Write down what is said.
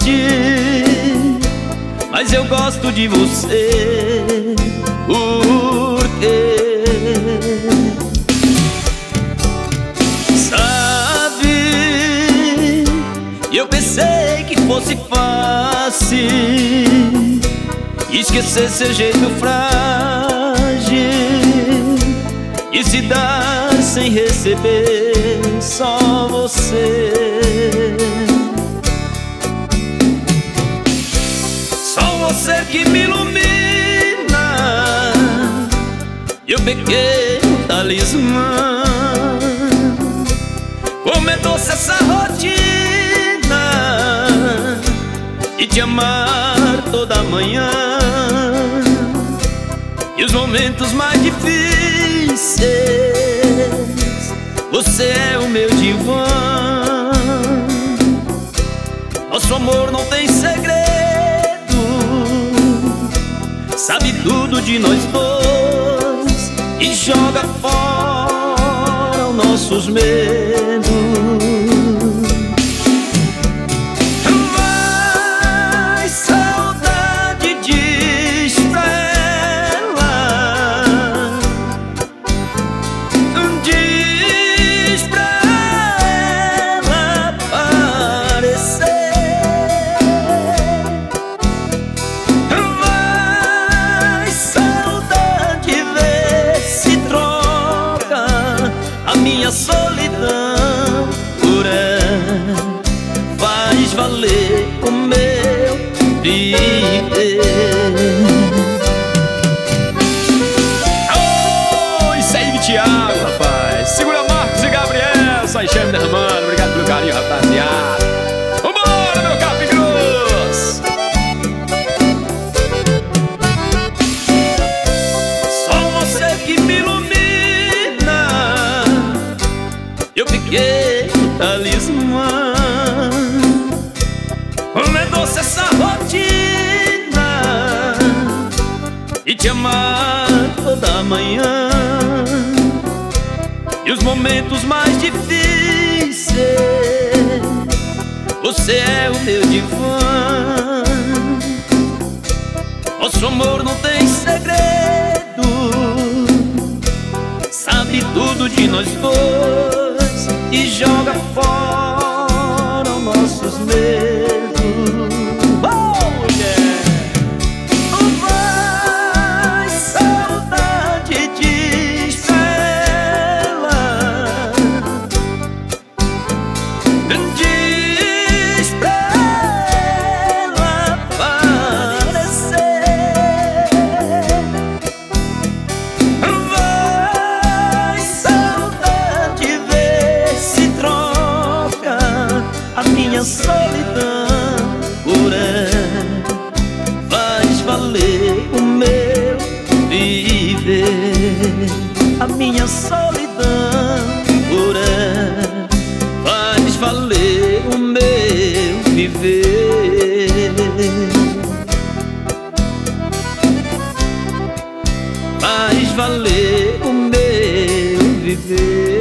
mas eu gosto de você. Por quê? Sabe, eu pensei que fosse fácil esquecer seu jeito frágil e se dar sem receber só você. Só você que me ilumina e o pequeno talismã. Como é doce essa rotina e te amar toda manhã. E os momentos mais difíceis, você é o meu divã. Nosso amor não tem segredo, sabe tudo de nós dois e joga fora os nossos medos. Minha solidão por ela faz valer o meu viver. Oh, isso aí, Thiago, rapaz. Segura Marcos e Gabriel, só enxerga derramando. Obrigado pelo carinho, rapaziada. Vambora, meu Capigros. Só você que me ilumina, eu fiquei no talismã. Como é doce essa rotina e te amar toda manhã. E os momentos mais difíceis, você é o meu divã. Nosso amor não tem segredo, sabe tudo de nós dois e joga fora os nossos medos. Oh, yeah. Vai, saudade, diz pra ela, diz pra ela aparecer. Vai, saudade, vê se troca a minha solidão por ela, faz valer o meu viver. A minha solidão por ela faz valer o meu viver. Faz valer o meu viver.